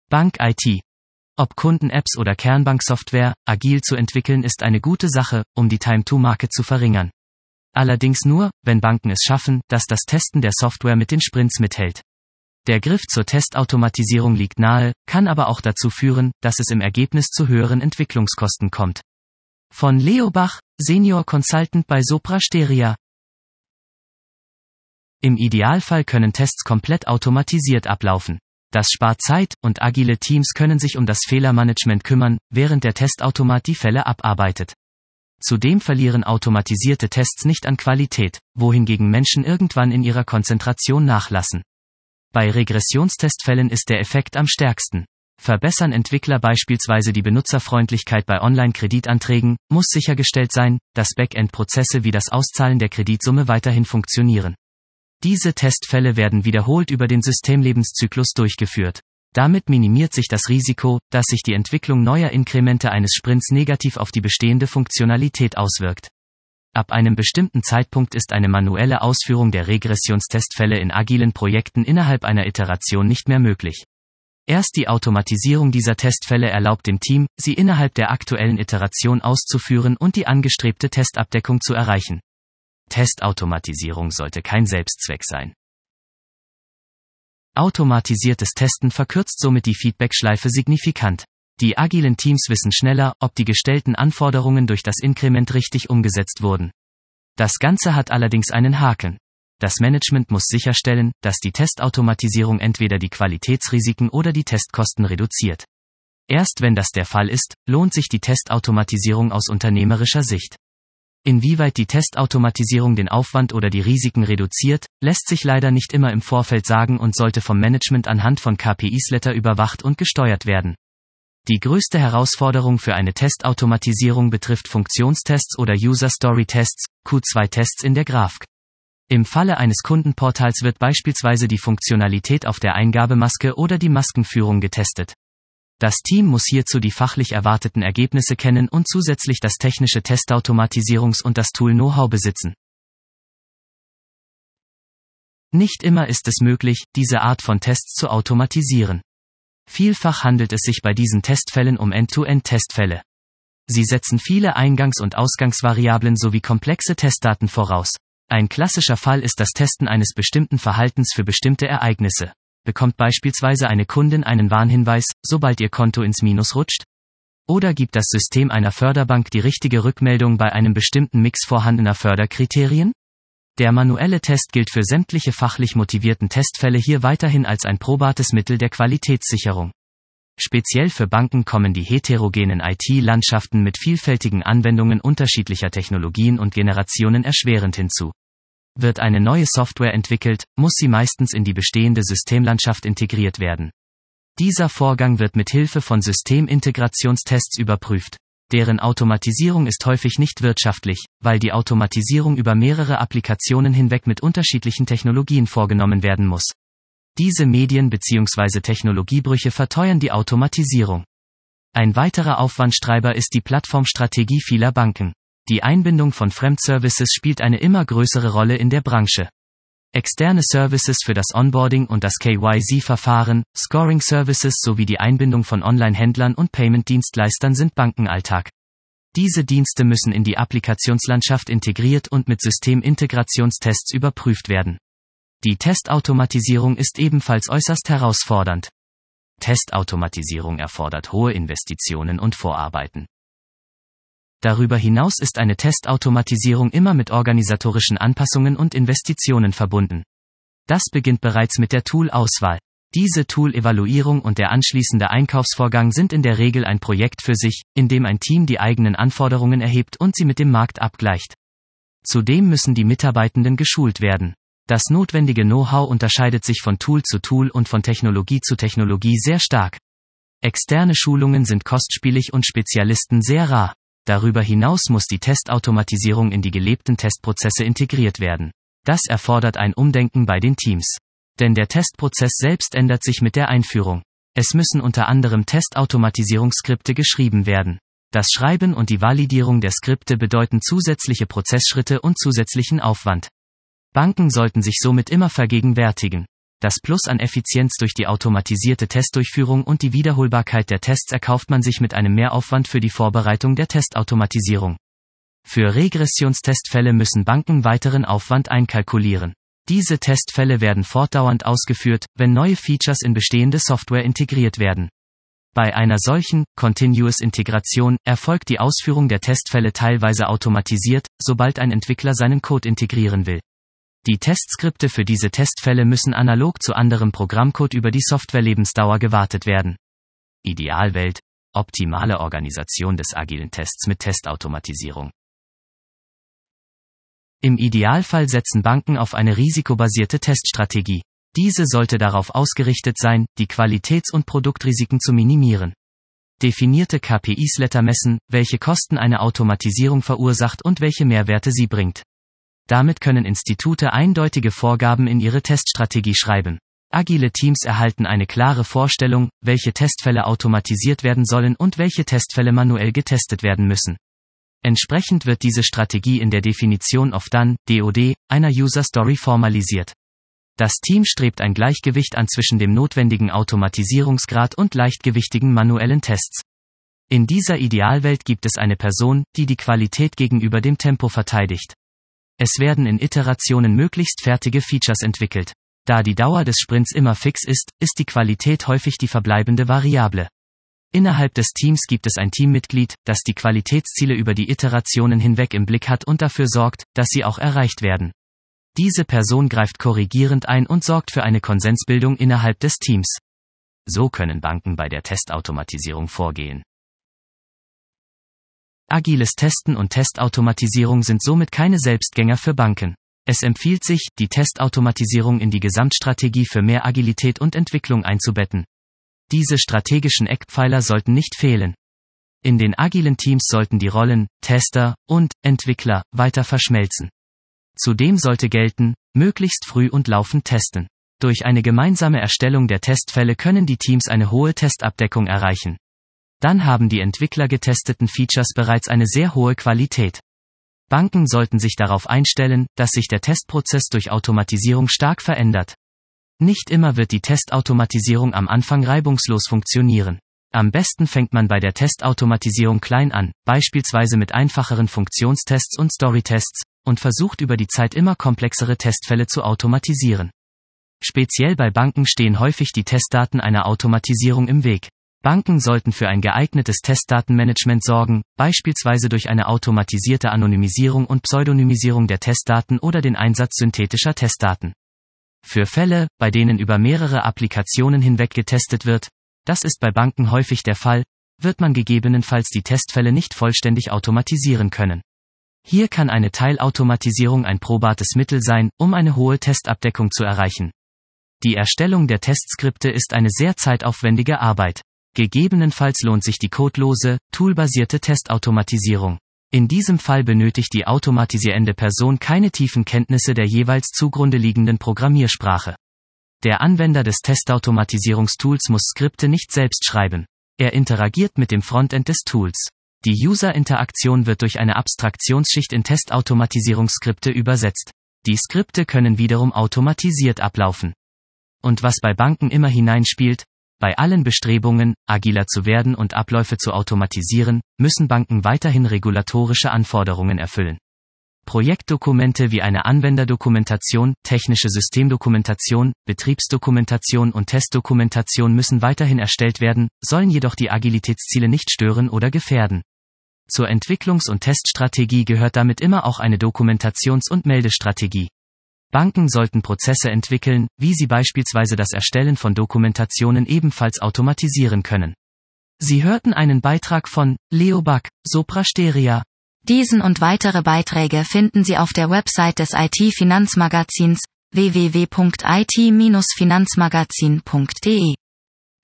Bank-IT. Ob Kunden-Apps oder Kernbanksoftware, agil zu entwickeln ist eine gute Sache, um die Time-to-Market zu verringern. Allerdings nur, wenn Banken es schaffen, dass das Testen der Software mit den Sprints mithält. Der Griff zur Testautomatisierung liegt nahe, kann aber auch dazu führen, dass es im Ergebnis zu höheren Entwicklungskosten kommt. Von Leo Bach, Senior Consultant bei Sopra Steria. Im Idealfall können Tests komplett automatisiert ablaufen. Das spart Zeit, und agile Teams können sich um das Fehlermanagement kümmern, während der Testautomat die Fälle abarbeitet. Zudem verlieren automatisierte Tests nicht an Qualität, wohingegen Menschen irgendwann in ihrer Konzentration nachlassen. Bei Regressionstestfällen ist der Effekt am stärksten. Verbessern Entwickler beispielsweise die Benutzerfreundlichkeit bei Online-Kreditanträgen, muss sichergestellt sein, dass Backend-Prozesse wie das Auszahlen der Kreditsumme weiterhin funktionieren. Diese Testfälle werden wiederholt über den Systemlebenszyklus durchgeführt. Damit minimiert sich das Risiko, dass sich die Entwicklung neuer Inkremente eines Sprints negativ auf die bestehende Funktionalität auswirkt. Ab einem bestimmten Zeitpunkt ist eine manuelle Ausführung der Regressionstestfälle in agilen Projekten innerhalb einer Iteration nicht mehr möglich. Erst die Automatisierung dieser Testfälle erlaubt dem Team, sie innerhalb der aktuellen Iteration auszuführen und die angestrebte Testabdeckung zu erreichen. Testautomatisierung sollte kein Selbstzweck sein. Automatisiertes Testen verkürzt somit die Feedbackschleife signifikant. Die agilen Teams wissen schneller, ob die gestellten Anforderungen durch das Inkrement richtig umgesetzt wurden. Das Ganze hat allerdings einen Haken. Das Management muss sicherstellen, dass die Testautomatisierung entweder die Qualitätsrisiken oder die Testkosten reduziert. Erst wenn das der Fall ist, lohnt sich die Testautomatisierung aus unternehmerischer Sicht. Inwieweit die Testautomatisierung den Aufwand oder die Risiken reduziert, lässt sich leider nicht immer im Vorfeld sagen und sollte vom Management anhand von KPIs überwacht und gesteuert werden. Die größte Herausforderung für eine Testautomatisierung betrifft Funktionstests oder User-Story-Tests, Q2-Tests in der Grafik. Im Falle eines Kundenportals wird beispielsweise die Funktionalität auf der Eingabemaske oder die Maskenführung getestet. Das Team muss hierzu die fachlich erwarteten Ergebnisse kennen und zusätzlich das technische Testautomatisierungs- und das Tool-Know-how besitzen. Nicht immer ist es möglich, diese Art von Tests zu automatisieren. Vielfach handelt es sich bei diesen Testfällen um End-to-End-Testfälle. Sie setzen viele Eingangs- und Ausgangsvariablen sowie komplexe Testdaten voraus. Ein klassischer Fall ist das Testen eines bestimmten Verhaltens für bestimmte Ereignisse. Bekommt beispielsweise eine Kundin einen Warnhinweis, sobald ihr Konto ins Minus rutscht? Oder gibt das System einer Förderbank die richtige Rückmeldung bei einem bestimmten Mix vorhandener Förderkriterien? Der manuelle Test gilt für sämtliche fachlich motivierten Testfälle hier weiterhin als ein probates Mittel der Qualitätssicherung. Speziell für Banken kommen die heterogenen IT-Landschaften mit vielfältigen Anwendungen unterschiedlicher Technologien und Generationen erschwerend hinzu. Wird eine neue Software entwickelt, muss sie meistens in die bestehende Systemlandschaft integriert werden. Dieser Vorgang wird mit Hilfe von Systemintegrationstests überprüft. Deren Automatisierung ist häufig nicht wirtschaftlich, weil die Automatisierung über mehrere Applikationen hinweg mit unterschiedlichen Technologien vorgenommen werden muss. Diese Medien- bzw. Technologiebrüche verteuern die Automatisierung. Ein weiterer Aufwandstreiber ist die Plattformstrategie vieler Banken. Die Einbindung von Fremdservices spielt eine immer größere Rolle in der Branche. Externe Services für das Onboarding und das KYC-Verfahren, Scoring-Services sowie die Einbindung von Online-Händlern und Payment-Dienstleistern sind Bankenalltag. Diese Dienste müssen in die Applikationslandschaft integriert und mit Systemintegrationstests überprüft werden. Die Testautomatisierung ist ebenfalls äußerst herausfordernd. Testautomatisierung erfordert hohe Investitionen und Vorarbeiten. Darüber hinaus ist eine Testautomatisierung immer mit organisatorischen Anpassungen und Investitionen verbunden. Das beginnt bereits mit der Tool-Auswahl. Diese Tool-Evaluierung und der anschließende Einkaufsvorgang sind in der Regel ein Projekt für sich, in dem ein Team die eigenen Anforderungen erhebt und sie mit dem Markt abgleicht. Zudem müssen die Mitarbeitenden geschult werden. Das notwendige Know-how unterscheidet sich von Tool zu Tool und von Technologie zu Technologie sehr stark. Externe Schulungen sind kostspielig und Spezialisten sehr rar. Darüber hinaus muss die Testautomatisierung in die gelebten Testprozesse integriert werden. Das erfordert ein Umdenken bei den Teams. Denn der Testprozess selbst ändert sich mit der Einführung. Es müssen unter anderem Testautomatisierungsskripte geschrieben werden. Das Schreiben und die Validierung der Skripte bedeuten zusätzliche Prozessschritte und zusätzlichen Aufwand. Banken sollten sich somit immer vergegenwärtigen: Das Plus an Effizienz durch die automatisierte Testdurchführung und die Wiederholbarkeit der Tests erkauft man sich mit einem Mehraufwand für die Vorbereitung der Testautomatisierung. Für Regressionstestfälle müssen Banken weiteren Aufwand einkalkulieren. Diese Testfälle werden fortdauernd ausgeführt, wenn neue Features in bestehende Software integriert werden. Bei einer solchen Continuous-Integration erfolgt die Ausführung der Testfälle teilweise automatisiert, sobald ein Entwickler seinen Code integrieren will. Die Testskripte für diese Testfälle müssen analog zu anderem Programmcode über die Softwarelebensdauer gewartet werden. Idealwelt: optimale Organisation des agilen Tests mit Testautomatisierung. Im Idealfall setzen Banken auf eine risikobasierte Teststrategie. Diese sollte darauf ausgerichtet sein, die Qualitäts- und Produktrisiken zu minimieren. Definierte KPIs messen, welche Kosten eine Automatisierung verursacht und welche Mehrwerte sie bringt. Damit können Institute eindeutige Vorgaben in ihre Teststrategie schreiben. Agile Teams erhalten eine klare Vorstellung, welche Testfälle automatisiert werden sollen und welche Testfälle manuell getestet werden müssen. Entsprechend wird diese Strategie in der Definition of Done, DoD, einer User Story formalisiert. Das Team strebt ein Gleichgewicht an zwischen dem notwendigen Automatisierungsgrad und leichtgewichtigen manuellen Tests. In dieser Idealwelt gibt es eine Person, die die Qualität gegenüber dem Tempo verteidigt. Es werden in Iterationen möglichst fertige Features entwickelt. Da die Dauer des Sprints immer fix ist, ist die Qualität häufig die verbleibende Variable. Innerhalb des Teams gibt es ein Teammitglied, das die Qualitätsziele über die Iterationen hinweg im Blick hat und dafür sorgt, dass sie auch erreicht werden. Diese Person greift korrigierend ein und sorgt für eine Konsensbildung innerhalb des Teams. So können Banken bei der Testautomatisierung vorgehen. Agiles Testen und Testautomatisierung sind somit keine Selbstgänger für Banken. Es empfiehlt sich, die Testautomatisierung in die Gesamtstrategie für mehr Agilität und Entwicklung einzubetten. Diese strategischen Eckpfeiler sollten nicht fehlen. In den agilen Teams sollten die Rollen Tester und Entwickler weiter verschmelzen. Zudem sollte gelten, möglichst früh und laufend testen. Durch eine gemeinsame Erstellung der Testfälle können die Teams eine hohe Testabdeckung erreichen. Dann haben die Entwickler getesteten Features bereits eine sehr hohe Qualität. Banken sollten sich darauf einstellen, dass sich der Testprozess durch Automatisierung stark verändert. Nicht immer wird die Testautomatisierung am Anfang reibungslos funktionieren. Am besten fängt man bei der Testautomatisierung klein an, beispielsweise mit einfacheren Funktionstests und Storytests, und versucht über die Zeit immer komplexere Testfälle zu automatisieren. Speziell bei Banken stehen häufig die Testdaten einer Automatisierung im Weg. Banken sollten für ein geeignetes Testdatenmanagement sorgen, beispielsweise durch eine automatisierte Anonymisierung und Pseudonymisierung der Testdaten oder den Einsatz synthetischer Testdaten. Für Fälle, bei denen über mehrere Applikationen hinweg getestet wird, das ist bei Banken häufig der Fall, wird man gegebenenfalls die Testfälle nicht vollständig automatisieren können. Hier kann eine Teilautomatisierung ein probates Mittel sein, um eine hohe Testabdeckung zu erreichen. Die Erstellung der Testskripte ist eine sehr zeitaufwendige Arbeit. Gegebenenfalls lohnt sich die codelose, toolbasierte Testautomatisierung. In diesem Fall benötigt die automatisierende Person keine tiefen Kenntnisse der jeweils zugrunde liegenden Programmiersprache. Der Anwender des Testautomatisierungstools muss Skripte nicht selbst schreiben. Er interagiert mit dem Frontend des Tools. Die User-Interaktion wird durch eine Abstraktionsschicht in Testautomatisierungsskripte übersetzt. Die Skripte können wiederum automatisiert ablaufen. Und was bei Banken immer hineinspielt: Bei allen Bestrebungen, agiler zu werden und Abläufe zu automatisieren, müssen Banken weiterhin regulatorische Anforderungen erfüllen. Projektdokumente wie eine Anwenderdokumentation, technische Systemdokumentation, Betriebsdokumentation und Testdokumentation müssen weiterhin erstellt werden, sollen jedoch die Agilitätsziele nicht stören oder gefährden. Zur Entwicklungs- und Teststrategie gehört damit immer auch eine Dokumentations- und Meldestrategie. Banken sollten Prozesse entwickeln, wie sie beispielsweise das Erstellen von Dokumentationen ebenfalls automatisieren können. Sie hörten einen Beitrag von Leo Back, Sopra Steria. Diesen und weitere Beiträge finden Sie auf der Website des IT-Finanzmagazins www.it-finanzmagazin.de.